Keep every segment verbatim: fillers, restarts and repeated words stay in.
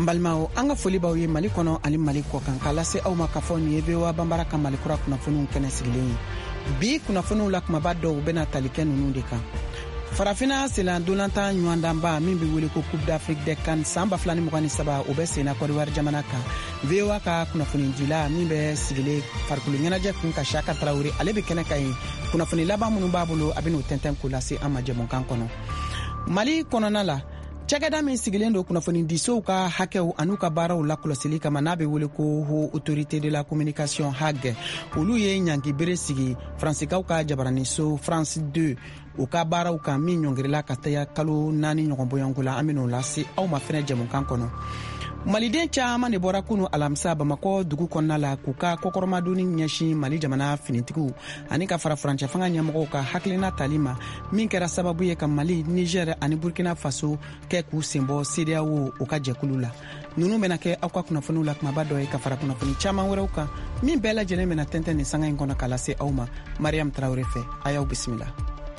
Ambalmao anga foli baw ye Mali kono ani Mali ko kan kala se aw ma ka fɔ ni be wa bambara ka Mali kura kunnafoniw kɛnɛ sigilen bi kunnafoniw la kuma ba dɔw bena tali kɛ nunu de kan. Farafina selan dolanta ɲuandanba min be wele ko Coupe d'Afrique des CAN san ba fila ni mugan ni saba o bɛ senna Côte d'Ivoire jamana kan. V O A ka kunnafoni dila min bɛ sigile farikolo ɲɛnajɛ kun ka Chaka Traoré ale be kɛnɛ ka ye kunnafoni laban minnu b'a bolo a bɛn'o tɛntɛn k'o lase an ma jɛmukan kɔnɔ. Mali kɔnɔna la cakɛda min sigilen do kunnafoni disow ka hakɛw an'u ka baaraw la kɔlɔsili kama n'a be wele ko Haute Autorité de la Communication H A G. Olu ye ɲangi bere sigi Fransikaw ka jabaraniso France deux u ka baaraw kan min ɲɔngirila ka taya kalo naani ɲɔgɔn bɔɲɔngo la an ben'o lase aw ma fɛnɛ jɛmukan kɔnɔ. Maliden caaman de bɔra kunu alamisa Bamakɔ dugu kɔnɔna la k'u ka kɔkɔrɔmadonni ɲɛsin Mali jamana finitigiw ani ka fara furancɛ fanga ɲɛmɔgɔw ka hakilina tali ma min kɛra sababu ye ka Mali, Niger ani Burkina Faso kɛ k'u senbɔ C D A O u ka jɛkulu la. Nunu bena kɛ aw ka kunnafoniw la kumaba dɔ ye ka fara kunnafoni caaman wɛrɛw kan min bɛɛ lajɛlen bena tɛntɛn ni sanga in kɔnɔ ka lase aw ma. Mariam Traoré fɛ a y'aw bisimila.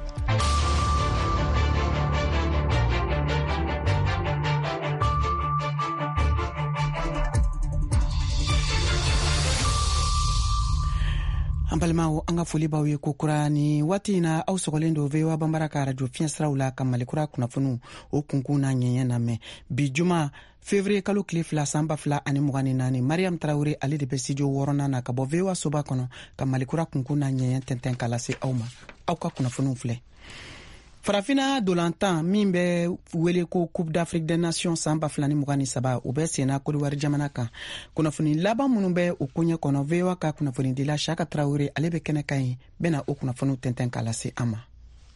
An balimaw an ka foli baw ye ko kura ni waati na aw sɔgɔlen do V O A bambara ka radio fiɲɛ siraw la ka Malikura kunnafoniw o kunkun na ɲɛɲɛ na mɛn bi juma février kalo tile fila san ba fila ani mugan ni naani Mariam Traoré ale de bɛ studio wɔɔrɔnan na ka bɔ V O A soba kɔnɔ ka Malikura kunkun na ɲɛɲɛ tɛntɛn ka lase aw ma aw ka kunnafoniw filɛ. Farafina dolantan min bɛ wele ko Coupe d'Afrique des Nations san ba fila ni mugan ni saba o bɛ senna Côte d'Ivoire jamana kan. Kunnafoni laban minnu bɛ o koɲɛ kɔnɔ V O A ka kunnafoni dila Chaka Traoré ale bɛ kɛnɛ kan ye bɛna o kunnafoniw tɛntɛn ka lase an ma.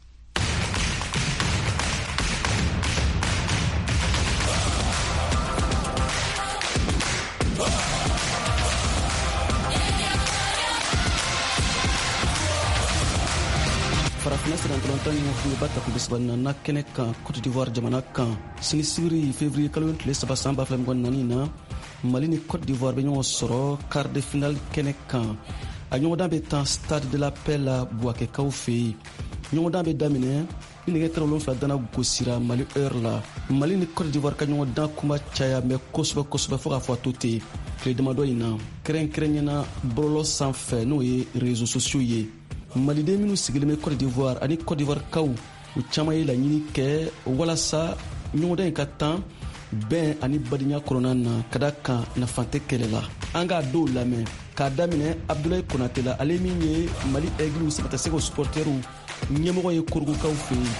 Farafina siran tolontan ɲɔgɔn funu ba ta kun bisabana na kɛnɛ kan Côte d'Ivoire jamana kan sini sibiri février kalo tile saba san ba fila mugan naani na Mali ni Côte d'Ivoire bɛ ɲɔgɔn sɔrɔ quart de finale kɛnɛ kan a ɲɔgɔndan bɛ tan Stade de la Paix la Buakɛkaw fɛ yen ɲɔgɔndan bɛ daminɛ ni nɛgɛ tɛrɛ wolonwula dana gosira Mali heure la Mali ni Côte d'Ivoire ka ɲɔgɔndan kuma caya mɛ kosɛbɛ kosɛbɛ fo k'a fɔ a to ten tile damadɔ in na kɛrɛnkɛrɛnyana bɔlɔlɔ sanfɛ n'o ye réseaux sociaux ye Maliden minnu sigilen bɛ Côte d'Ivoire ani Côte d'Ivoire kaw u caman ye laɲini kɛ walasa ɲɔgɔndan in ka tan bɛn ani badenya kɔnɔna na ka da kan nafa tɛ kɛlɛ la an k'a dɔw lamɛn k'a daminɛ Abdoulaye Konate la ale min ye Mali Aigle Sabatasɛgɛw supportɛrw ɲɛmɔgɔ ye Korogokaw fɛ yen.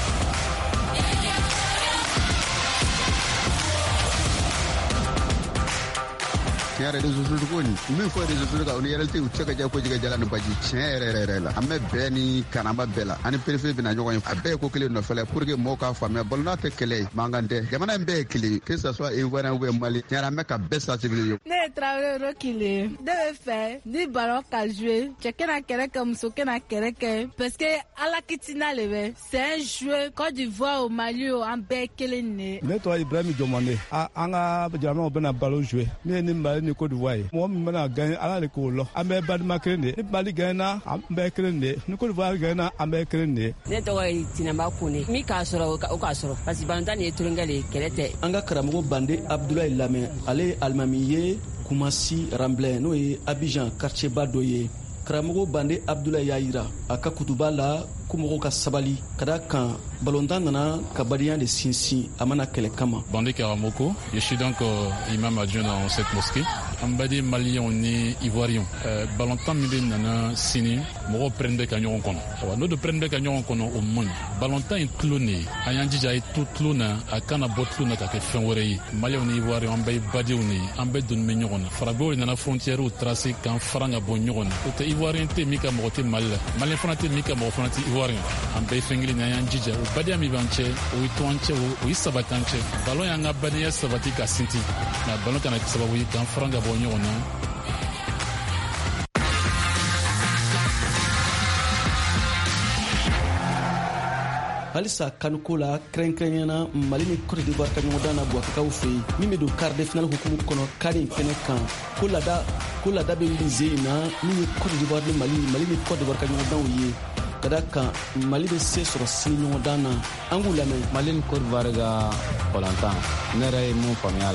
tiɲɛ yɛrɛ réseaux sociaux ko nin min fɔ réseaux sociaux kan o ni réalité u tɛ ka ja ko jɛgɛ jala ni baji tiɲɛ yɛrɛ yɛrɛ yɛrɛ la an bɛ bɛɛ ni kanama bɛɛ la ani préfet bɛna ɲɔgɔn ye a bɛɛ ye ko kelen nɔfɛ la pour que mɔgɔw k'a faamuya bɔlɔnna tɛ kɛlɛ ye mankan tɛ jamana in bɛɛ ye kelen que ça soit Ivoirien ou bien Mali tiɲɛ yɛrɛ an bɛ ka bɛɛ sensibiliser. Ne ye Traoré Rohile ne bɛ fɛ ni ballon ka jouer cɛ kɛna kɛlɛ kɛ muso kɛna kɛlɛ kɛ parce que ala kitina le bɛ c'est un jeu Côte d'Ivoire au Mali o an bɛɛ kelen ne. Ne tɔgɔ Ibrahim Jomande an ka jamanaw bɛna ballon jouer ne ye ni Mali ni Côte d'Ivoire ye mɔgɔ min bɛna gagner ala de k'o lɔ an bɛɛ badima kelen de ni Mali gagner an bɛɛ kelen de ni Côte d'Ivoire gagner an bɛɛ kelen de. Ne tɔgɔ ye Tinamba Kone min k'a sɔrɔ o k'a sɔrɔ parce que ballon ye tulonkɛ le kɛlɛ tɛ. An ka karamɔgɔ Bande Abdoulaye Lamɛn ale ye alimami ye Kumasi Ramblin n'o ye Abidjan quartier ba dɔ ye karamɔgɔ Bande Abdoulaye y'a yira a ka kutuba la ko mɔgɔw ka sabali ka da kan balontan nana ka badenya de sinsin a mana kɛlɛ kama. Bande Karamoko, je suis donc euh, imam adjoint dans cette mosquée. An badi Maliens ni Ivoiriens. Euh, balontan min bɛ nana sini mɔgɔw pɛrɛn bɛ ka ɲɔgɔn kɔnɔ. N'o de pɛrɛn bɛ ka ɲɔgɔn kɔnɔ o man ɲi. Balontan ye tulo ne ye. An y'an jija a ye to tulo na a kana bɔ tulo na ka kɛ fɛn wɛrɛ ye. Maliens ni Ivoiriens an bɛɛ ye badenw ne ye. An bɛɛ donnen bɛ ɲɔgɔn na. Farabew de nana frontières tracé k'an fara ka bɔ ɲɔgɔn na. O tɛ Ivoirien tɛ min ka mɔgɔ tɛ Mali la. Malien fana tɛ min ka mɔgɔ fana tɛ Ivoirien. An bɛɛ fɛn kelen an y'an jija o badenya min b'an cɛ o ye to an cɛ o ye sabati an cɛ ballon y'an ka badenya sabati ka sinti nka ballon kana kɛ sababu ye k'an fara ka bɔ ɲɔgɔn na. halisa kanuko la kɛrɛnkɛrɛnyana Mali ni Côte d'Ivoire ka ɲɔgɔndan na Buakɛkaw fɛ yen min bɛ don quart de finale hukumu kɔnɔ kari kɛnɛ kan ko lada ko lada bɛ Lize in na min ye Côte d'Ivoire ni Mali Mali ni Côte d'Ivoire ka ɲɔgɔndanw ye ka da kan Mali bɛ se sɔrɔ sini ɲɔgɔndan na an k'u lamɛn. Mali ni Côte d'Ivoire ka balontan ne yɛrɛ ye mun faamuya la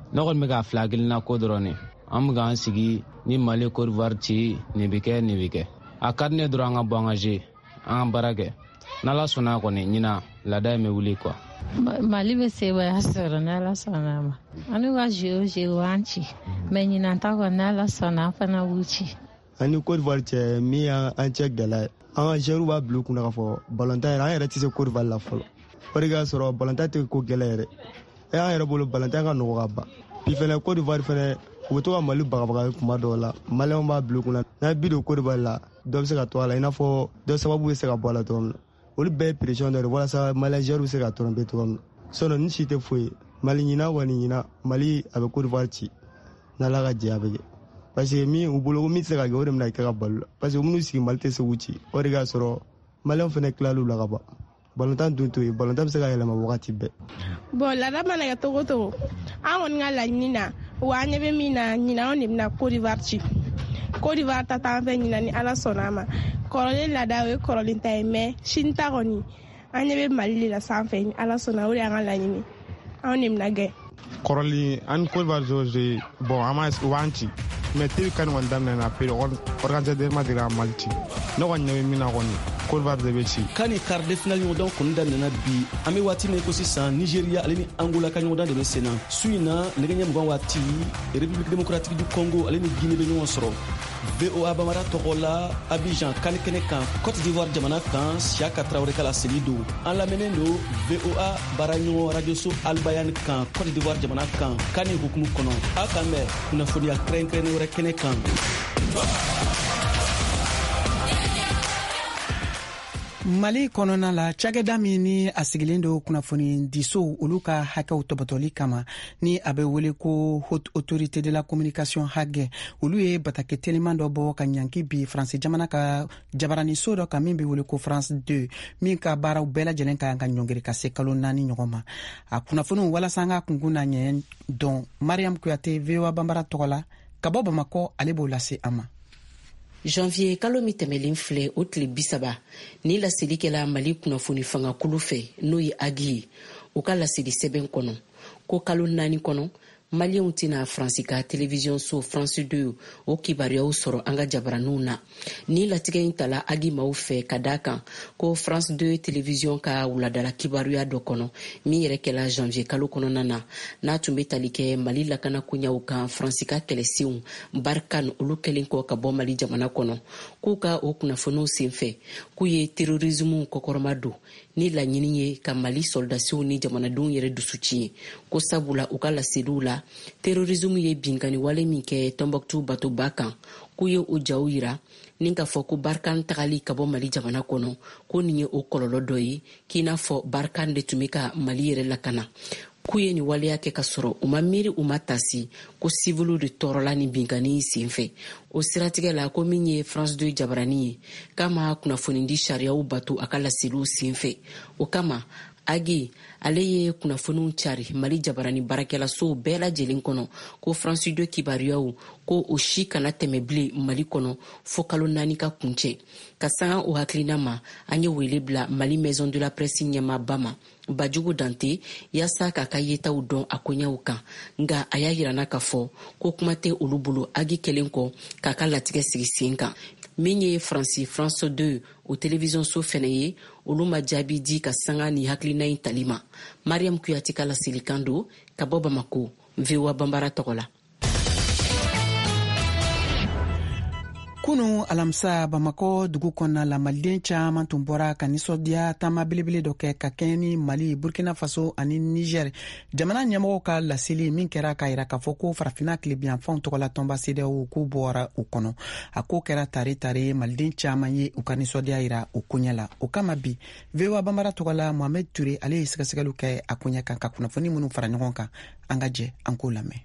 nɔgɔn bɛ ka filagilina ko dɔrɔn ne an bɛ k'an sigi ni Mali Côte d'Ivoire ci nin bɛ kɛ nin bɛ kɛ a ka di ne dɔrɔn an ka bɔ an ka jeu an ka baara kɛ n'Ala sɔnna kɔni ɲina laada in bɛ wuli quoi. Mali bɛ sebaya sɔrɔ n'Ala sɔnna ma ani ka jeu jeu an ci mais ɲina ta kɔni n'Ala sɔnna an fana b'u ci. Ani Côte d'Ivoire cɛ min y'an cɛ gɛlɛya an ka joueurs b'a bila u kunna k'a fɔ ballontan yɛrɛ an yɛrɛ tɛ se Côte d'Ivoire la fɔlɔ o de k'a sɔrɔ ballontan tɛ ko gɛlɛ yɛrɛ e an yɛrɛ bolo ballontan ka nɔgɔ ka ban puis fɛnɛ Côte d'Ivoire fɛnɛ u bɛ to ka Mali bagabaga kuma dɔw la maliyɛnw b'a bila u kunna n'a bi don Côte d'Ivoire la dɔ bɛ se ka to a la i n'a fɔ dɔ sababu bɛ se ka bɔ a la cogo min na olu bɛɛ ye pression dɔ de walasa maliyɛn joueurs bɛ se ka tromper cogo min na sinon ni si tɛ foyi Mali ɲina kɔni ɲina Mali a bɛ Côte d'Ivoire ci n'Ala ka jɛ a bɛ kɛ parce que min u bolo min tɛ se ka kɛ o de bɛna kɛ ka balo la parce que minnu sigi Mali tɛ se k'u ci o de k'a sɔrɔ maliyɛnw fɛnɛ tilal'u la ka ban ballontan dun to yen ballontan bɛ se ka yɛlɛma wagati bɛɛ. Bon laada mana kɛ togo togo an kɔni ka laɲini na wa an ɲɛ bɛ min na ɲina anw de bɛna Côte d'Ivoire ci Côte d'Ivoire ta t'an fɛ ɲina ni Ala sɔnna a ma kɔrɔlen laada o ye kɔrɔlen ta ye mais sini ta kɔni an ɲɛ bɛ Mali de la sanfɛ ni Ala sɔnna o de y'an ka laɲini anw de bɛna gɛn. Kɔrɔlen an Côte d'Ivoire joueurs bon an ma u b'an ci mais teri kan kɔni daminɛna pe organisateur ma deli ka Mali ci ne kɔni ɲɛ bɛ min na kɔni Côte d'Ivoire de bɛ ci. Kani quart de finale ɲɔgɔndan kɔni daminɛna bi an bɛ waati min ko sisan Nigeria ale ni Angola ka ɲɔgɔndan de bɛ sen na su in na nɛgɛ ɲɛ mugan waati République démocratique du Congo ale ni Guinée bɛ ɲɔgɔn sɔrɔ V O A Bamara tɔgɔ la Abidjan kani kɛnɛ kan Côte d'Ivoire jamana kan Siaka Traoré ka laseli don an lamɛnnen don V O A baaraɲɔgɔn radio so Albayani kan Côte d'Ivoire jamana kan kani hukumu kɔnɔ a kan bɛ kunnafoniya kɛrɛnkɛrɛnnen wɛrɛ kɛnɛ kan. Mali kɔnɔna la cakɛda min ni a sigilen do kunnafoni disow olu ka hakɛw tɔbɔtɔli kama ni a bɛ wele ko Haute Autorité de la Communication hagɛ olu ye batake teliman dɔ bɔ ka ɲanki bi Faransi jamana ka jabaraniso dɔ kan min bɛ wele ko France deux min ka baaraw bɛɛ lajɛlen ka kan ka ɲɔngiri ka se kalo naani ɲɔgɔn ma a kunnafoniw walasa an ka kunkun n'a ɲɛ dɔn Mariam Kuyate V O A Banbara tɔgɔ la ka bɔ Bamakɔ ale b'o lase an ma. Janvier kalo mi tɛmɛlen filɛ o tile bisaba ni laseli kɛla Mali kunnafoni fangakulu fɛ n'o ye Agi ye o ka laseli sɛbɛn kɔnɔ ko kalo naani kɔnɔ Maliens tɛna Faransi ka télévision so France deux o kibaruyaw sɔrɔ an ka jabaraninw na ni latigɛ in tala Agi maaw fɛ ka da kan ko France deux télévision ka wuladala kibaruya dɔ kɔnɔ min yɛrɛ kɛla janvier kalo kɔnɔna na n'a tun bɛ tali kɛ Mali lakana koɲaw kan Faransi ka kɛlɛsenw Barkan olu kɛlen kɔ ka bɔ Mali jamana kɔnɔ k'u ka o kunnafoniw senfɛ k'u ye terrorisme kɔkɔrɔma don ni laɲini ye ka Mali soldasiw ni jamanadenw yɛrɛ dusu ci ko sabula u ka laseliw la terrorisme ye binkani wale min kɛ Tombouctou batoba kan k'u ye o jaw yira ni ka fɔ ko Barkan tagali ka bɔ Mali jamana kɔnɔ ko nin ye o kɔlɔlɔ dɔ ye k'i n'a fɔ Barkan de tun bɛ ka Mali yɛrɛ lakana k'u ye ni waleya kɛ ka sɔrɔ u ma miiri u ma tasi ko civiliw de tɔɔrɔla ni binkani senfɛ o siratigɛ la ko min ye France deux jabarani ye k'a ma kunnafoni di sariyaw bato a ka laseliw senfɛ o kama Agi ale ye kunnafoniw cari Mali jabarani barakɛlasow bɛɛ lajɛlen kɔnɔ ko France deux kibaruyaw ko o si kana tɛmɛ bilen Mali kɔnɔ fo kalo naani ka kuncɛ ka sanga o hakilina ma an ye wele bila Mali Maison de la Presse ɲɛmaaba ma Bajugu Dante yasa k'a ka yetaw dɔn a koɲaw kan nga a y'a yirana k'a fɔ ko kuma tɛ olu bolo Agi kɛlen kɔ k'a ka latigɛ sigi sen kan min ye Faransi France deux o télévision so fɛnɛ ye olu ma jaabi di ka sanga ni hakilina in tali ma Mariam Kuyate ka laselikan don ka bɔ Bamako V O A Banbara tɔgɔ la. Kunu alamisa Bamakɔ dugu kɔnɔna la maliden caman tun bɔra ka nisɔndiya taama belebele dɔ kɛ ka kɛɲɛ ni Mali, Burkina Faso ani Niger jamana ɲɛmɔgɔw ka laseli min kɛra k'a yira k'a fɔ ko farafina tilebiyanfanw tɔgɔla tɔnba C D A O k'u bɔra u kɔnɔ a ko kɛra tare tare maliden caman ye u ka nisɔndiya yira o koɲɛ la o kama bi V O A Banbara tɔgɔla Mohamed Ture ale ye sɛgɛsɛgɛliw kɛ a koɲɛ kan ka kunnafoni minnu fara ɲɔgɔn kan an ka jɛ an k'o lamɛn.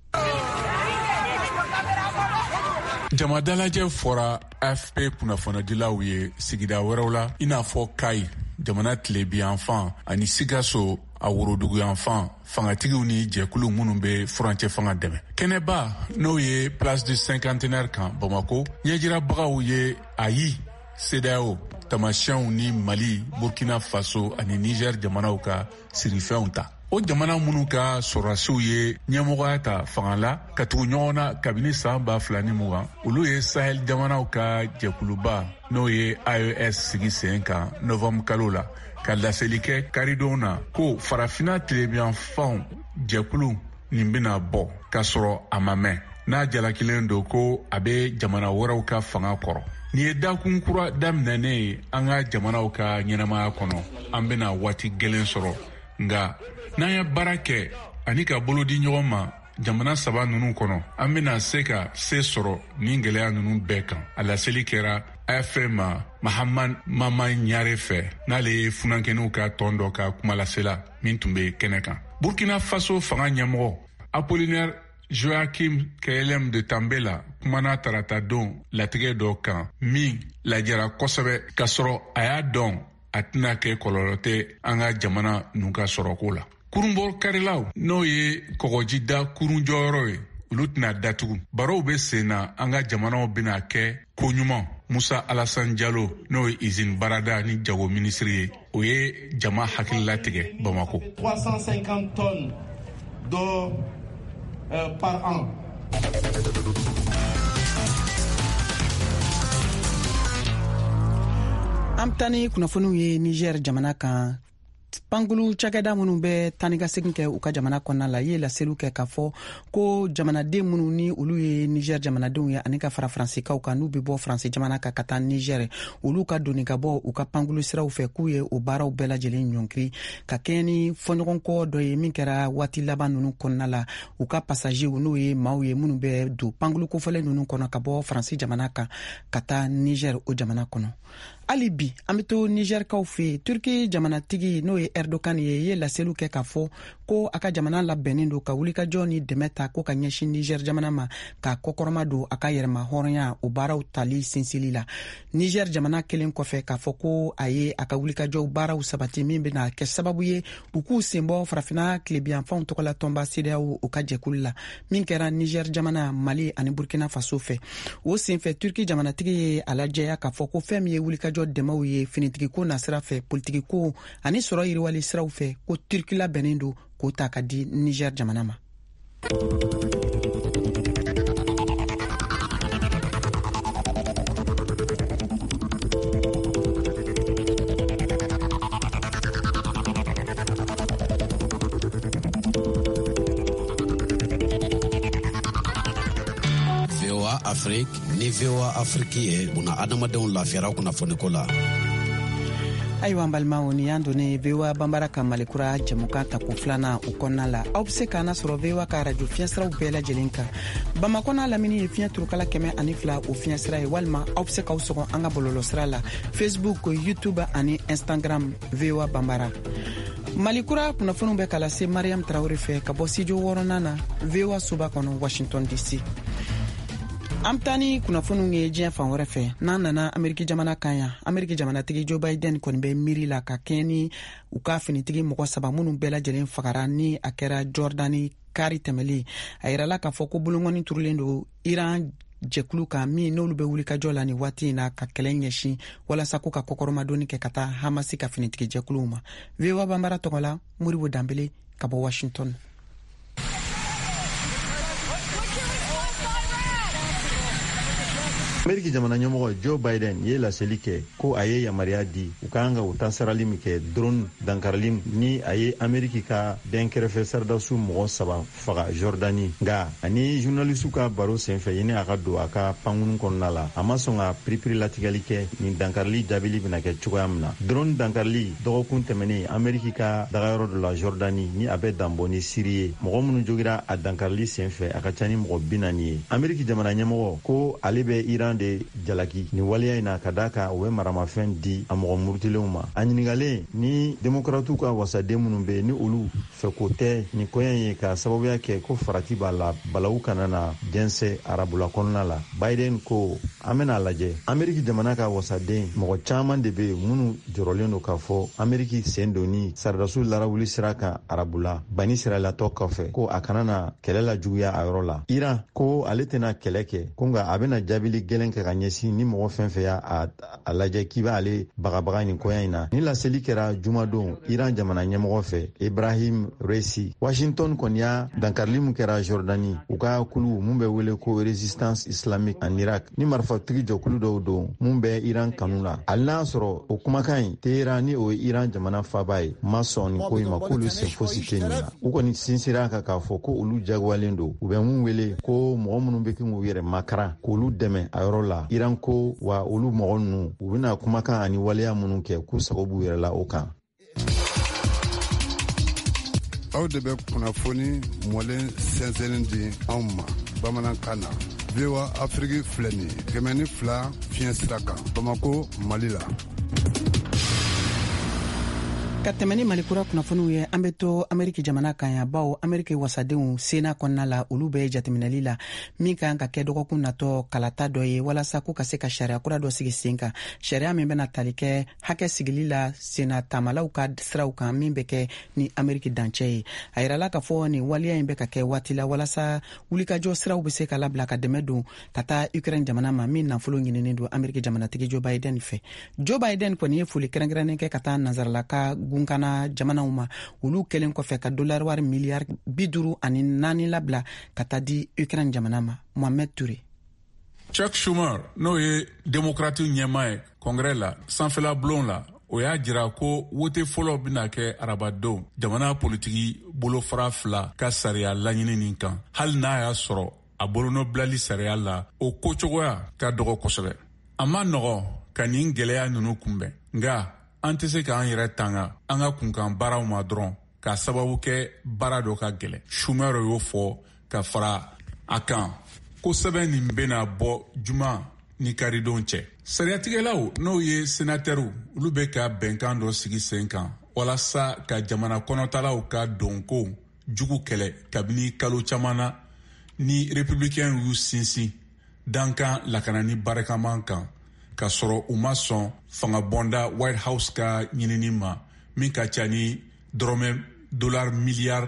Jama dalajɛ fɔra A F P kunnafonidilaw ye sigida wɛrɛw la i n'a fɔ Kayi jamana tilebiyanfan ani Sikaso a woroduguyanfan fangatigiw ni jɛkulu minnu bɛ furancɛ fanga dɛmɛ. Kɛnɛba n'o ye Place du Cinquantenaire kan Bamako ɲɛjirabagaw ye ayi C D A O tamasiyɛnw ni Mali, Burkina Faso ani Niger jamanaw ka sirifɛnw ta. o jamana minnu ka sɔrɔdasiw ye ɲɛmɔgɔya ta fanga la ka tugu ɲɔgɔn na kabini san ba fila ni mugan olu ye sahel jamanaw ka jɛkuluba n'o ye I O S sigi sen kan novembre kalo la ka laseli kɛ karidon na ko farafina tilebiyanfanw jɛkulu nin bena bɔ k'a sɔrɔ a ma mɛn n'a jalakilen don ko a be jamana wɛrɛw ka fanga kɔrɔ. Nin ye dakun kura daminɛnen ye an ka jamanaw ka ɲɛnamaya kɔnɔ an bena waati gɛlɛn sɔrɔ nga n'an ye baara kɛ ani ka bolo di ɲɔgɔn ma jamana saba nunu kɔnɔ an bena se ka se sɔrɔ nin gwɛlɛya nunu bɛɛ kan. A laseli kɛra A F M ma Mahamad Mama Ɲare fɛ n'ale ye funankɛniw ka tɔn dɔ ka kumalasela min tun be kɛnɛ kan. Burkina Faso fanga ɲɛmɔgɔ Apollinaire Joachim K L M de Tambela kumana tarata don latigɛ dɔ kan min lajɛra kosɛbɛ k'a sɔrɔ a y'a dɔn a tɛna kɛ kɔlɔlɔ tɛ an ka jamana nun ka sɔrɔko la. Kurunbɔ karilaw n'o ye kɔgɔjida kurun jɔyɔrɔ ye olu tɛna datugu. Barow be sen na an ka jamanaw bena kɛ koɲuman. Musa Alassane Diallo n'o ye usine barada ni jago minisiri ye o ye jama hakilila tigɛ Bamako. trois cent cinquante tonnes d'eau euh, par an. An bɛ taa ni kunnafoniw ye Niger jamana kan. Pangulu cakɛda minnu bɛ tani ka segin kɛ u ka jamana kɔnɔna la ye laseliw kɛ k'a fɔ ko jamanaden minnu ni olu ye Niger jamanadenw ye ani ka fara Faransikaw kan n'u bɛ bɔ Faransi jamana kan ka taa Niger olu ka doni ka bɔ u ka pangulu siraw fɛ k'u ye o baaraw bɛɛ lajɛlen ɲɔnkiri ka kɛ ni fɔɲɔgɔnkɔ dɔ ye min kɛra waati laban ninnu kɔnɔna la u ka pasajew n'o ye maaw ye minnu bɛ don pangulu kofɔlen ninnu kɔnɔ ka bɔ Faransi jamana kan ka taa Niger o jamana kɔnɔ. Hali bi an bɛ to Nigerkaw fɛ Turki jamanatigi n'o ye Erdogan ye ye laseliw kɛ k'a fɔ ko a ka jamana labɛnnen don ka wulikajɔ ni dɛmɛ ta ko ka ɲɛsin Niger jamana ma ka kɔkɔrɔma don a ka yɛrɛma hɔrɔnya o baaraw tali sinsili la. Niger jamana kelen kɔfɛ k'a fɔ ko a ye a ka wulikajɔw baaraw sabati min bɛna kɛ sababu ye u k'u senbɔ farafina tilebiyanfanw tɔgɔla tɔnba C D A O u ka jɛkulu la min kɛra Niger jamana, Mali ani Burkina Faso fɛ. O senfɛ Turki jamanatigi ye a lajɛya k'a fɔ ko fɛn min ye wulikajɔ dɛmɛw ye finitigiko na sira fɛ politikiko ani sɔrɔ yiriwali siraw fɛ ko Turki labɛnnen don k'o ta ka di Niger jamana ma. V O A Afrique ni V O A Afrique ye buna adamadenw lafiyara kunnafoniko la. Ayiwa an balimaw ni y'an donnen V O A banbara ka malikura jɛmukan ta ko filanan o kɔnɔna la aw bɛ se k'an sɔrɔ V O A ka radio fiɲɛsiraw bɛɛ lajɛlen kan. Bamako n'a lamini ye fiɲɛ turukala kɛmɛ ani fila o fiɲɛsira ye walima aw bɛ se k'aw sɔgɔ an ka bɔlɔlɔsira la Facebook, YouTube ani Instagram V O A banbara. Malikura kunnafoniw bɛ ka lase Mariam Traoré fɛ ka bɔ studio wɔɔrɔnan na V O A soba kɔnɔ Washington D C. An bɛ taa ni kunnafoniw ye diɲɛ fan wɛrɛ fɛ n'an nana Ameriki jamana kan yan Ameriki jamanatigi Joe Biden kɔni bɛ miiri la ka kɛɲɛ ni u ka finitigi mɔgɔ saba minnu bɛɛ lajɛlen fagara ni a kɛra Jordani kari tɛmɛlen a yirala k'a fɔ ko bolongɔni turulen don Iran jɛkulu kan min n'olu bɛ wulikajɔ la nin waati in na ka kɛlɛ ɲɛsin walasa ko ka kɔkɔrɔmadonni kɛ ka taa Hamasi ka finitigi jɛkuluw ma. V O A banbara tɔgɔ la Moribo Danbele ka bɔ Washington. Ameriki jamana ɲɛmɔgɔ Joe Biden ye laseli kɛ ko a ye yamaruya di u ka kan ka u ta sarali min kɛ drone dankarili ni a ye Ameriki ka dɛnkɛrɛfɛ sardasu mɔgɔ saba faga Jordani nga ani journalistu ka baro senfɛ yeni a ka don a ka pankunu kɔnɔna la a ma sɔn ka piripiri latigɛli kɛ nin dankarili jaabili bena kɛ cogoya min na. Drone dankarili dɔgɔkun tɛmɛnen Ameriki ka dagayɔrɔ dɔ la Jordani ni a bɛ danbɔ ni Siri ye mɔgɔ minnu jogira a dankarili senfɛ a ka ca ni mɔgɔ bi naani ye. Ameriki jamana ɲɛmɔgɔ ko ale bɛ Iran de jalaki ni waleya in na ka da kan u bɛ maramafɛn di a mɔgɔ murutilenw ma. A ɲiningalen ni demokratu ka wasaden minnu bɛ ni olu fɛ ko tɛ ni koɲɛ ye ka sababuya kɛ ko farati b'a la balawu kana na jɛnsɛ arabula kɔnɔna la. Biden ko an bɛna lajɛ Ameriki jamana ka wasaden mɔgɔ caman de bɛ minnu jɔrɔlen don k'a fɔ Ameriki sen don ni sardasu larawuli sira kan arabula bani siralatɔ kɔfɛ ko a kana na kɛlɛ la juguya a yɔrɔ la. Iran ko ale tɛna kɛlɛ kɛ ko nka a bɛna jaabili gɛlɛn kelen kɛ ka ɲɛsin ni mɔgɔ fɛn fɛ y'a a lajɛ k'i b'ale bagabaga nin koya in na. Ni laseli kɛra jumadon Iran jamana ɲɛmɔgɔ fɛ Ibrahim Raisi. Washington kɔni y'a dankarili mun kɛra Jordani u ka kulu mun bɛ wele ko Resistance Islamique en Irak ni marifatigi jɔkulu dɔw don mun bɛ Iran kanu la. Hali n'a sɔrɔ o kumakan in Tehran ni o ye Iran jamana faba ye ma sɔn nin ko in ma k'olu sen fosi tɛ nin na. U kɔni sinsira kan k'a fɔ ko olu jagoyalen don. U bɛ mun wele ko mɔgɔ minnu bɛ k'u yɛrɛ makara k'olu dɛmɛ a yɔrɔ la. Iran ko wa olu mɔgɔ ninnu u bɛna kumakan ani waleya minnu kɛ k'u sago b'u yɛrɛ la o kan. Aw de bɛ kunnafoni mɔlen sɛnsɛnnin di anw ma bamanankan na. V O A Afrique filɛ nin ye kɛmɛ ni fila fiɲɛ sira kan Bamako Mali la. Ka tɛmɛ ni malikura kunnafoniw ye an bɛ to Ameriki jamana kan yan bawo Ameriki wasadenw sena kɔnɔna la olu bɛ jateminɛli la min kan ka kɛ dɔgɔkun natɔ kalata dɔ ye walasa k'u ka se ka sariya kura dɔ sigi sen kan. Sariya min bɛna tali kɛ hakɛ sigili la sena taamalaw ka siraw kan min bɛ kɛ ni Ameriki dancɛ ye. A yirala ka fɔ nin waliya in bɛ ka kɛ waati la walasa wulikajɔ siraw bɛ se ka labila ka dɛmɛ don ka taa Ukraine jamana ma min nafolo ɲininen don Ameriki jamanatigi Joe Biden fɛ. Joe Biden kɔni ye foli kɛrɛnkɛrɛnnen kɛ ka taa nazaralaka gunkana jamanaw ma olu kelen kɔfɛ ka dollar wari miliyari bi duuru ani naani labila ka taa di Ukraine jamana ma. Mohamed Touré. Chuck Schumer n'o ye démocratique ɲɛmaa ye congrès la sanfɛla bulon la o y'a jira ko wote fɔlɔ bɛna kɛ arabadenw jamana politiki bolofara fila ka sariya laɲini nin kan hali n'a y'a sɔrɔ a bolonɔ bilali sariya la o kocogoya ka dɔgɔ kosɛbɛ. A ma nɔgɔ ka nin gɛlɛya ninnu kunbɛn nka an tɛ se k'an yɛrɛ tanga an ka kunkan baaraw ma dɔrɔn ka sababu kɛ baara dɔ ka gɛlɛ. Schumer y'o fɔ ka fara a kan ko sɛbɛn nin bɛna bɔ juma ni karidenw cɛ. Sariyatigɛlaw n'o ye sénatɛrw olu bɛ ka bɛnkan dɔ sigi sen kan walasa ka jamana kɔnɔtalaw ka donko jugu kɛlɛ kabini kalo caman na ni républicain y'u sinsin dankan lakanani barikaman kan ka sɔrɔ u ma sɔn fangabɔnda White House ka ɲinini ma min ka ca ni dɔrɔmɛ dollar miliyari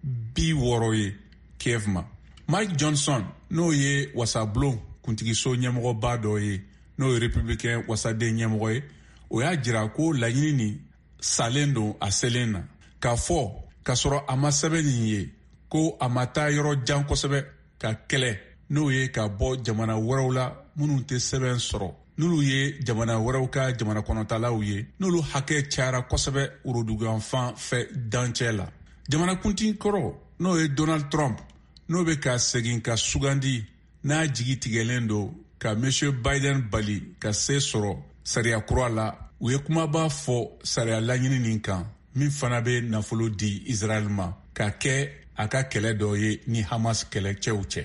bi wɔɔrɔ ye Kiev ma. Mike Johnson n'o ye wasabulon kuntigiso ɲɛmɔgɔba dɔ ye n'o ye républicain wasaden ɲɛmɔgɔ ye o y'a jira ko laɲini nin salen don a selen na k'a fɔ ka sɔrɔ a ma sɛbɛn nin ye ko a ma taa yɔrɔ jan kosɛbɛ ka kɛlɛ n'o ye ka bɔ jamana wɛrɛw la minnu tɛ sɛbɛn sɔrɔ n'olu ye jamana wɛrɛw ka jamana kɔnɔtalaw ye n'olu hakɛ cayara kosɛbɛ woroduguyanfan fɛ dancɛ la. Jamanakuntigi kɔrɔ n'o ye Donald Trump n'o bɛ ka segin ka sugandi n'a jigi tigɛlen don ka Monsieur Biden bali ka se sɔrɔ sariya kura la u ye kumaba fɔ sariya laɲini nin kan min fana bɛ nafolo di Israel ma ka kɛ a ka kɛlɛ dɔ ye ni Hamas kɛlɛcɛw cɛ.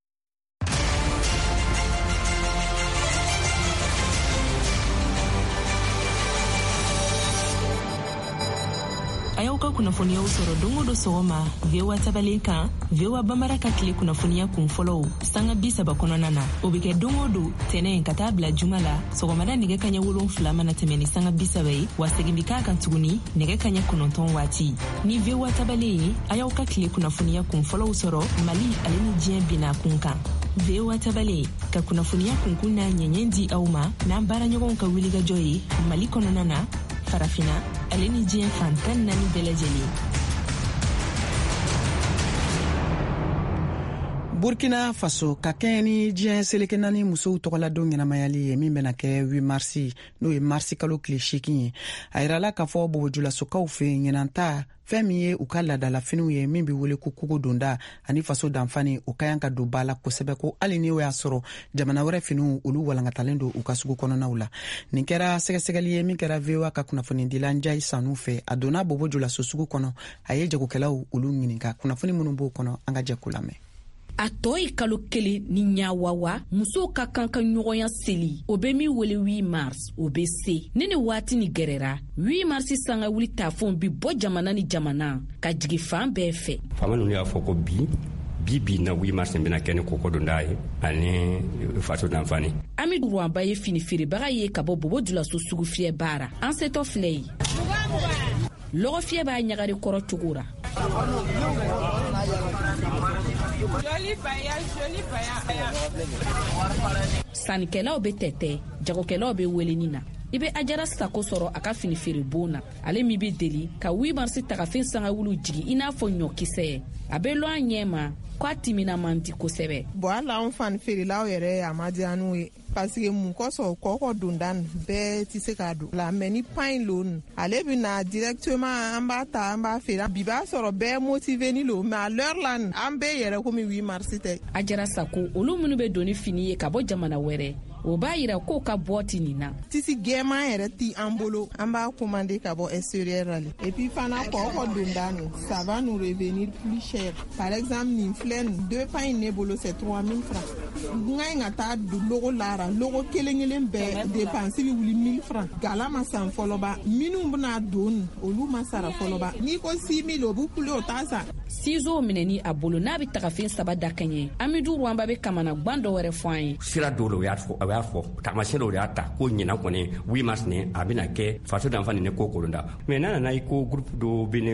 A y'aw ka kunnafoniyaw sɔrɔ don o don sɔgɔma V O A tabalen kan V O A Banbara ka tile kunnafoniya kun fɔlɔw sanga bi saba kɔnɔna na o bɛ kɛ don o don tɛnɛn ka taa bila juma la sɔgɔmada nɛgɛ kaɲɛ wolonfila mana tɛmɛ ni sanga bi saba ye wa segin bi k'a kan tuguni nɛgɛ kaɲɛ kɔnɔntɔn waati ni V O A tabalen ye a y'aw ka tile kunnafoniya kun fɔlɔw sɔrɔ Mali ale ni diɲɛ binna kun kan. V O A tabalen ka kunnafoniya kunkun n'a ɲɛɲɛ di aw ma n'an baaraɲɔgɔnw ka wulikajɔ ye Mali kɔnɔna na farafina ale ni diɲɛ fantan naani bɛɛ lajɛlen. Burkina Faso ka kɛɲɛ ni diɲɛ seleke naani musow tɔgɔladon ɲɛnamayali ye min bɛna kɛ huit marsi n'o ye marsi kalo tile seegin ye. A yirala k'a fɔ bobojulasokaw fɛ ɲinanta fɛn min ye u ka ladalafiniw ye min bɛ wele ko kogo donda ani faso danfani o ka yan ka don ba la kosɛbɛ ko hali ni o y'a sɔrɔ jamana wɛrɛ finiw olu walankatalen don u ka sugu kɔnɔnaw la. Nin kɛra sɛgɛsɛgɛli ye min kɛra V O A ka kunnafoni dilan Njayi Sanu fɛ a donna bobojulaso sugu kɔnɔ a ye jagokɛlaw olu ɲininka kunnafoni minnu b'o kɔnɔ an ka jɛ k'u lamɛn. A tɔ ye kalo kelen ni ɲawawa musow ka kan ka ɲɔgɔnya seli o bɛ min wele huit mars o bɛ se ni ni waati ni gɛrɛra huit mars sanga wuli taafɛnw bi bɔ jamana ni jamana ka jigi fan bɛɛ fɛ. Faama ninnu y'a fɔ ko bi bi bi na huit mars bɛna kɛ ni koko donda ye ani faso danfani. Amidu Ruwanba ye fini feerebaga ye ka bɔ bobojulaso sugu fiyɛ baara an setɔ filɛ ye lɔgɔ fiyɛ b'a ɲagari kɔrɔ cogo ra. Sanikɛlaw bɛ tɛtɛ, jagokɛlaw bɛ weleni na. I bɛ Ajara Sako sɔrɔ a ka fini feere bon na. Ale min bɛ deli ka huit mars tagafɛn sangawulu jigi i n'a fɔ ɲɔkisɛ. A bɛ lɔ a ɲɛ ma k'a timina man di kosɛbɛ. Bon hali anw fani feerelaw yɛrɛ a ma diya n'u ye parce que mun kɔsɔn kɔkɔ donda nin bɛɛ tɛ se k'a don la mais ni pain lon ale bɛ na directement an b'a ta an b'a feere bi b'a sɔrɔ bɛɛ motivé ni lo mais à l'heure la an bɛɛ yɛrɛ komi huit mars tɛ. Ajara Sako olu minnu bɛ don ni fini ye ka bɔ jamana wɛrɛ o b'a yira k'o ka bɔ ti nin na. Tisi gɛman yɛrɛ ti an bolo an b'a commandé ka bɔ extérieur la et puis fana kɔkɔ donda nin ça va nous revenir plus cher. Par exemple nin filɛ nin deux pains ne bolo c'est trois mille francs. N ka ɲi ka taa don logo lara logo kelen kelen bɛɛ dépense bi wuli mille francs. Gala ma san fɔlɔ ba minnu bɛna don olu ma sara fɔlɔ ba n'i ko six mille o b'u kule o t'a san. Ciseaux minɛni a bolo n'a bɛ tagafɛn saba da ka ɲɛ Amidou Rwanda bɛ kamana gan dɔ wɛrɛ fɔ an ye. Sira dɔw la o y'a fɔ a y'a fɔ tamasiyɛn dɔw de y'a ta ko ɲinan kɔni huit mars nin a bɛna kɛ faso danfa nin ko kolonda mais n'a nana i ko groupe dɔ bɛ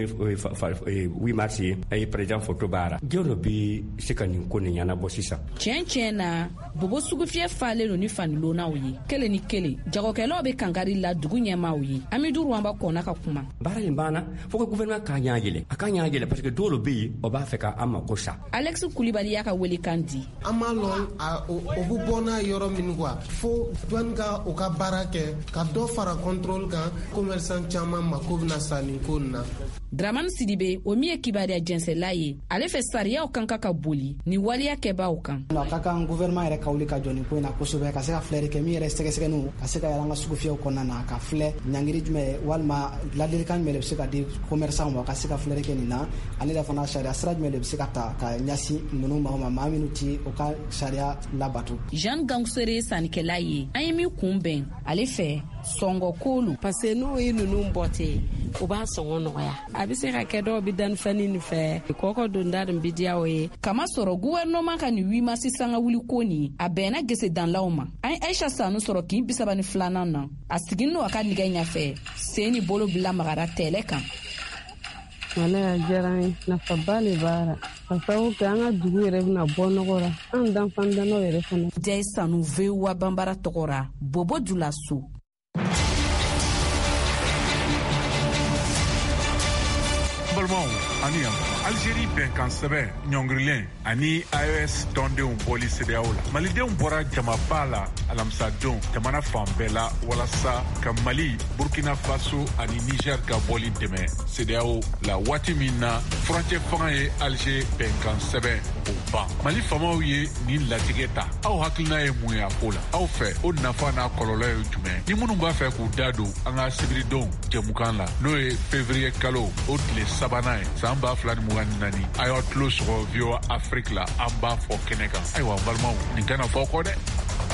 ne huit mars ye a ye président photo baara jɔn dɔ bɛ se ka nin ko nin ɲɛnabɔ sisan. Tiɲɛ tiɲɛ na bobo sugufiyɛ falen don ni fanilonnaw ye kelen ni kelen jagokɛlaw bɛ kankari la dugu ɲɛmaaw ye Amidou Rwanda kɔnna ka kuma. Baara in banna fo ka gouvernement k'a ɲɛ yɛlɛ a k'a ɲɛ yɛlɛ parce que dɔw de bɛ yen o b'a fɛ k'an mako sa. Alex Kulibali y'a ka welekan di. An m'a lɔn o bɛ bɔ n'a yɔrɔ min quoi fo douane ka o ka baara kɛ ka dɔ fara contrôle kan commerçant caman mako bɛna sa nin ko nin na. Dramane Sidibe o min ye kibaruya jɛnsɛnla ye ale fɛ sariyaw kan ka ka boli ni waliya kɛbaaw kan. A ka kan gouvernement yɛrɛ ka wuli ka jɔ nin ko in na kosɛbɛ ka se ka filɛri kɛ min yɛrɛ sɛgɛsɛgɛniw ka se ka yɛlɛ an ka sugufiyɛw kɔnɔna na ka filɛ ɲangiri jumɛn walima ladilikan jumɛn de bɛ se ka di commerçant ma ka se ka filɛri kɛ nin na ale yɛrɛ fana sariya sira jumɛn de bɛ se ka ta ka ɲɛsin ninnu ma maa minnu ti o ka sariya labato. Jean Gangsere sannikɛla ye an ye min kunbɛn ale fɛ sɔngɔ koolu parce que n'o ye ninnu bɔ ten o b'a sɔngɔ nɔgɔya a bɛ se ka kɛ dɔw bɛ danfɛnni nin fɛ kɔkɔ donda nin bɛ diya o ye. Kama sɔrɔ gouvernement ka nin huit mars sangawuli ko nin a bɛnna gese danlaw ma an ye Aisha Sanu sɔrɔ k'i bi saba ni filanan na a sigin n'o a ka nɛgɛ ɲɛfɛ sen ni bolo bila magara tɛlɛ kan. Wala ya diyara n ye nafaba de b'a la ka sababu kɛ an ka dugu yɛrɛ bɛna bɔ nɔgɔ la an danfan danaw yɛrɛ fana. Jai Sanu V O A Banbara tɔgɔra Bobo Dulaso. balimaw ani yan Algérie bɛnkan sɛbɛn ɲɔngirilen ani I O S tɔndenw bɔli C D A O la malidenw bɔra jamaba la alamisa don jamana fan bɛɛ la walasa ka Mali Burkina Faso ani Niger ka bɔli dɛmɛ C D A O la waati min na furancɛ fanga ye Alger bɛnkan sɛbɛn o ban Mali famaw ye nin latigɛ ta aw hakilina ye mun ye a ko la aw fɛ o nafa n'a kɔlɔlɔ ye jumɛn ni minnu b'a fɛ k'u da don an ka sibiridon jɛmukan la n'o ye février kalo o tile sabanan ye san ba fila ni mugan ni naani a y'aw tulo sɔgɔ V O A Afrique la an b'a fɔ kɛnɛ kan ayiwa n balimaw nin kana fɔ kɔ dɛ.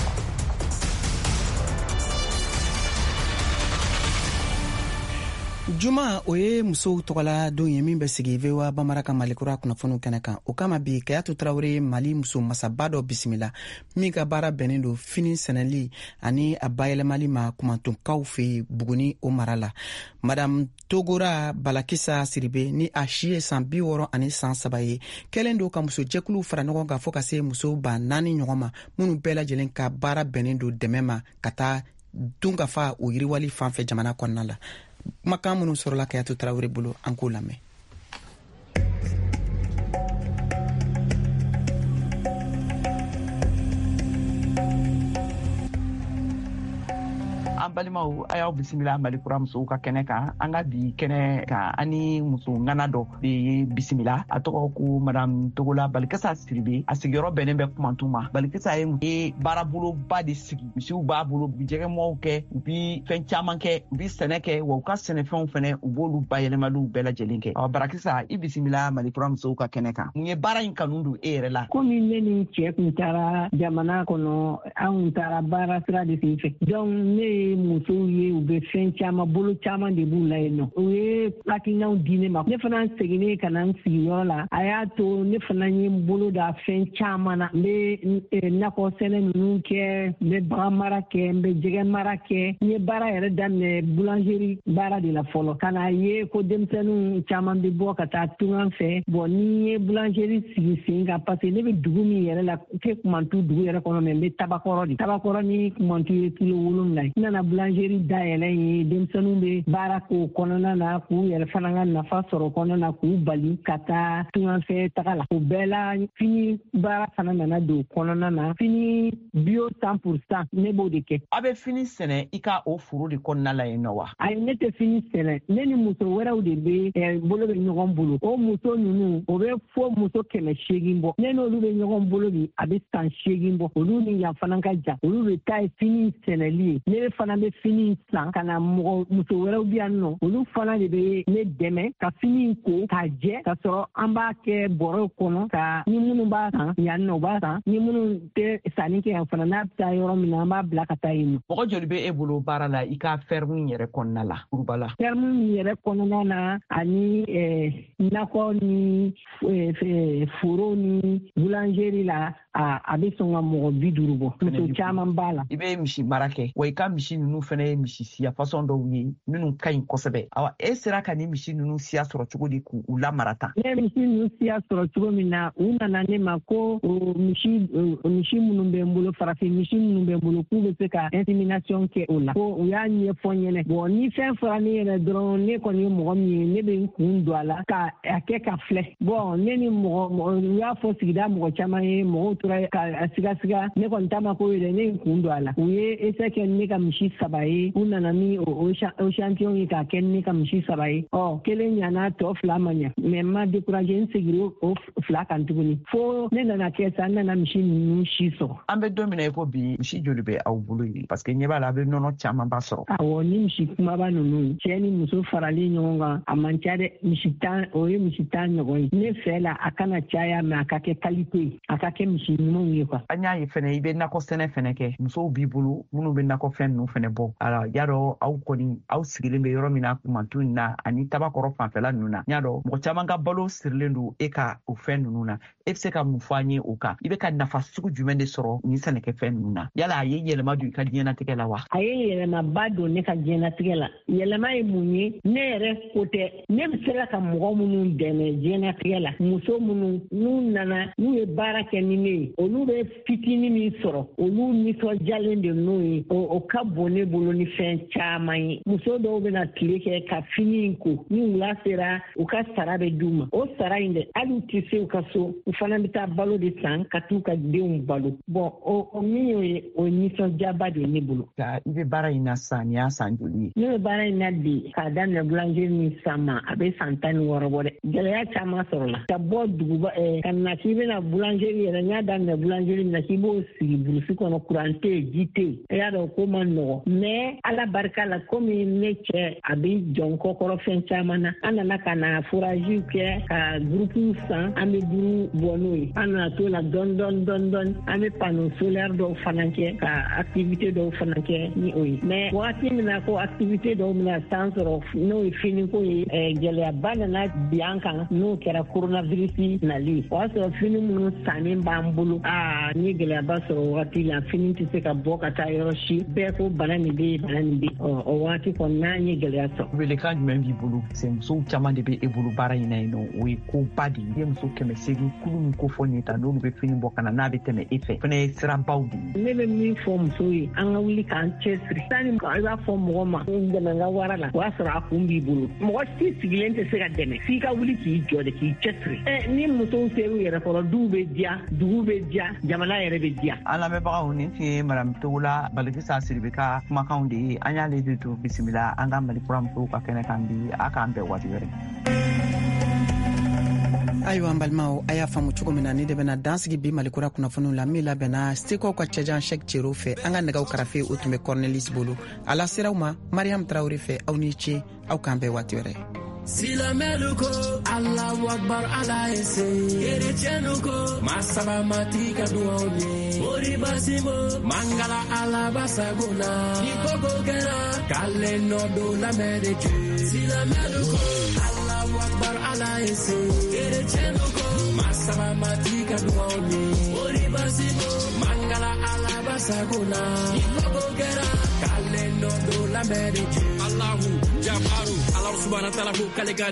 Juma o ye musow tɔgɔla don ye min bɛ sigi V O A Banbara ka malikura kunnafoniw kɛnɛ kan o kama bi Kayatu Tarawele Mali muso masaba dɔ bisimila min ka baara bɛnnen don fini sɛnɛli ani a bayɛlɛmali ma kumantunkaw fɛ Buguni o mara la. Madame Togora Balakisa Siribe ni a si ye san bi wɔɔrɔ ani san saba ye kɛlen don ka musojɛkuluw fara ɲɔgɔn kan fɔ ka se muso ba naani ɲɔgɔn ma minnu bɛɛ lajɛlen ka baara bɛnnen don dɛmɛ ma ka taa dunkafa o yiriwali fan fɛ jamana kɔnɔna la. Kumakan minnu sɔrɔla Kayatu Tarawele bolo an k'o lamɛn. an balimaw a y'aw bisimila malikura musow ka kɛnɛ kan an ka bi kɛnɛ kan ani muso ŋana dɔ de ye bisimila a tɔgɔ ko madame Togola Balikisa Siribe a sigiyɔrɔ bɛnnen bɛ Kumantu ma. Balikisa ye baaraboloba de sigi misiw b'a bolo u bi jɛgɛmɔgɔw kɛ u bi fɛn caman kɛ u bi sɛnɛ kɛ wa u ka sɛnɛfɛnw fɛnɛ u b'olu bayɛlɛmaliw bɛɛ lajɛlen kɛ. Balikisa i bisimila malikura musow ka kɛnɛ kan mun ye baara in kanu don e yɛrɛ la? Komi ne ni cɛ kun taara jamana kɔnɔ an kun taara baara sira de sen fɛ donc ne ye musow ye u bɛ fɛn caman bolo caman de b'u la yen nɔ u ye hakilinaw di ne ma ne fana seginnen ka na n sigiyɔrɔ la a y'a to ne fana ye n bolo da fɛn caman na n bɛ nakɔ sɛnɛ ninnu kɛ n bɛ bagan mara kɛ n bɛ jɛgɛ mara kɛ n ye baara yɛrɛ daminɛ boulangerie baara de la fɔlɔ ka na ye ko denmisɛnninw caman bɛ bɔ ka taa tungan fɛ bon ni ye boulangerie sigi sen kan parce que ne bɛ dugu min yɛrɛ la ke Kumantu dugu yɛrɛ kɔnɔ mɛ n bɛ Tabakɔrɔ de Tabakɔrɔ ni Kumantu ye kilo wolonwula ye n nana boulangerie dayɛlɛ ye denmisɛnninw bɛ baara k'o kɔnɔna na k'u yɛrɛ fana ka nafa sɔrɔ kɔnɔna na k'u bali ka taa tungan fɛ taga la o bɛɛ la fini baara fana nana don kɔnɔna na fini bio cent pour cent ne b'o de kɛ. A bɛ fini sɛnɛ i ka o foro de kɔnɔna la yen nɔ wa? Ayi ne tɛ fini sɛnɛ ne ni muso wɛrɛw de bɛ bolo bɛ ɲɔgɔn bolo o muso ninnu o bɛ fo muso kɛmɛ seegin bɔ ne n'olu bɛ ɲɔgɔn bolo bi a bɛ san seegin bɔ olu ni yan fana ka jan olu bɛ taa ye fini sɛnɛli ye ne fana bɛ fini san ka na mɔgɔ muso wɛrɛw bɛ yan nɔ olu fana de bɛ ne dɛmɛ ka fini ko k'a jɛ ka sɔrɔ an b'a kɛ bɔrɔw kɔnɔ ka ni minnu b'a san yan nɔ u b'a san ni minnu tɛ sanni kɛ yan fana n'a bɛ taa yɔrɔ min na an b'a bila ka taa yen nɔ. Mɔgɔ joli bɛ e bolo baara la i ka ferme yɛrɛ kɔnɔna la kuruba la? Ferme yɛrɛ kɔnɔna na ani nakɔ ni foro ni boulangerie la a bɛ sɔn ka mɔgɔ bi duuru bɔ muso caman b'a la. I bɛ misi mara kɛ wa i ka misi ninnu fana ye misi siya fasɔn dɔw ye minnu ka ɲi kosɛbɛ awa e sera ka ni misi ninnu siya sɔrɔ cogo di k'u lamara tan? Ne misi ninnu siya sɔrɔ cogo min na u nana ne ma ko misi misi minnu bɛ n bolo farafin misi minnu bɛ n bolo k'u bɛ se ka insémination kɛ o la ko u y'a ɲɛfɔ n ɲɛnɛ bon ni fɛn fɔra ne yɛrɛ dɔrɔn ne kɔni ye mɔgɔ min ye ne bɛ n kun don a la ka a kɛ ka filɛ bon ne ni mɔgɔ u y'a fɔ sigida mɔgɔ caman ye mɔgɔw tora ka sigasiga ne kɔni ta ma ko ye dɛ ne ye n kun don a la u ye essai kɛ ne ka misi saba ye u nana ni o échantillon ye k'a kɛ ne ka misi saba ye ɔ kelen ɲana tɔ fila ma ɲa mɛ n ma découragé n segira o fila kan tuguni fo ne nana kɛ sa n nana misi ninnu si sɔrɔ. An bɛ don min na i ko bi misi joli bɛ aw bolo ye parce que ɲɛ b'a la a bɛ nɔnɔ caman ba sɔrɔ. Awɔ ni misi kumaba ninnu cɛ ni muso faralen ɲɔgɔn kan a man ca dɛ misi tan o ye misi tan ɲɔgɔn ye ne fɛ la a kana caya mɛ a ka kɛ qualité ye a ka kɛ misi ɲumanw ye quoi. An y'a ye fɛnɛ i bɛ nakɔ sɛnɛ fɛnɛ kɛ musow b'i bolo minnu bɛ nakɔfɛn ninnu fɛnɛ bɔ ala y'a dɔn aw kɔni aw sigilen bɛ yɔrɔ min na Kumantu in na ani Tabakɔrɔ fanfɛla ninnu na y'a dɔn mɔgɔ caman ka balo sirilen don e ka o fɛn ninnu na e bɛ se ka mun fɔ an ye o kan i bɛ ka nafa sugu jumɛn de sɔrɔ nin sɛnɛkɛfɛn ninnu na yala a ye yɛlɛma don i ka diɲɛnatigɛ la wa? A ye yɛlɛmaba don ne ka diɲɛnatigɛ la yɛlɛma ye mun ye ne yɛrɛ ko tɛ ne bɛ se ka mɔgɔ minnu dɛmɛ diɲɛnatigɛ la muso minnu n'u nana n'u ye baara kɛ ni ne ye olu bɛ fitinin min sɔrɔ olu nisɔndiyalen de n'o ye o ka bon ne bolo ni fɛn caman ye muso dɔw bɛna tile kɛ ka fini in ko ni wula sera u ka sara bɛ d'u ma o sara in dɛ hali u tɛ se u ka so u fana bɛ taa balo de san ka t'u ka denw balo bɔn o min y'o ye o nisɔndiyaba de ye ne bolo. I bɛ baara in na san ni y'a san joli ye? Ne bɛ baara in na bi k'a daminɛ boulangerie ni san ma a bɛ san tan ni wɔɔrɔ bɔ dɛ gɛlɛya caman sɔrɔ la ka bɔ duguba ka na k'i bɛna boulangerie yɛrɛ n y'a daminɛ boulangerie min na k'i b'o sigi burusi kɔnɔ courant tɛ yen ji tɛ yen e y'a dɔn ko ma nɔgɔ mais ala barika la komi ne cɛ a bɛ jɔn kɔkɔrɔ fɛn caman na an nana ka na forages kɛ ka groupe san an bɛ buru bɔ n'o ye an nana to la dɔɔni dɔɔni dɔɔni dɔɔni an bɛ panneau solaire dɔw fana kɛ ka activité dɔw fana kɛ ni o ye mais wagati min na ko activité dɔw bɛna san sɔrɔ n'o ye finiko ye gɛlɛyaba nana bi an kan n'o kɛra coronavirus nali o y'a sɔrɔ fini minnu sannen b'an bolo aa n ye gɛlɛyaba sɔrɔ wagati la fini tɛ se ka bɔ ka taa yɔrɔ si bɛɛ ko bana nin bɛ yen bana nin bɛ yen o wagati kɔni n'an ye gɛlɛya sɔrɔ. Welekan jumɛn b'i bolo c'est musow caman de bɛ e bolo baara in na yen nɔ o ye koba de ye i ye muso kɛmɛ seegin kulu min ko fɔ nin ta n'olu bɛ fini bɔ ka na n'a bɛ tɛmɛ e fɛ fana ye sirabaw de ye. Ne bɛ min fɔ musow ye an ka wuli k'an cɛsiri sanni i b'a fɔ mɔgɔ ma n dɛmɛ n ka wara la o y'a sɔrɔ a kun b'i bolo mɔgɔ si sigilen tɛ se ka dɛmɛ f'i ka wuli k'i jɔ de k'i cɛsiri ɛ ni musow ser'u yɛrɛ kɔrɔ duw bɛ diya dugu bɛ diya jamana yɛrɛ bɛ diya. An lamɛnbagaw nin tun ye madame Togola Balikisa Sidibe ka kumakanw de ye an y'ale de to bisimila an ka Mali kura musow ka kɛnɛ kan bi a k'an bɛn waati wɛrɛ. Ayiwa an balimaw a y'a faamu cogo min na ni de bɛna dansigi bi Malikura kunnafoniw la min labɛnna Seko ka cɛjan Cheick Thierno fɛ an ka nɛgɛw karafe o tun bɛ Cornelis bolo a la seraw ma Mariam Traoré fɛ aw ni ce aw k'an bɛn waati wɛrɛ. Silameluko Allahu Akbar ala ese Kerechenuko Masaba matika duone Mori basimo Mangala ala basaguna Nikoko kera Kale no do la medeche Silameluko Allahu Akbar ala ese Kerechenuko Masaba matika duone Mori basimo Mangala ala basaguna Nikoko kera Kale no do la medeche Allahu Jabaru Allah subhanahu wa ta'ala ko kale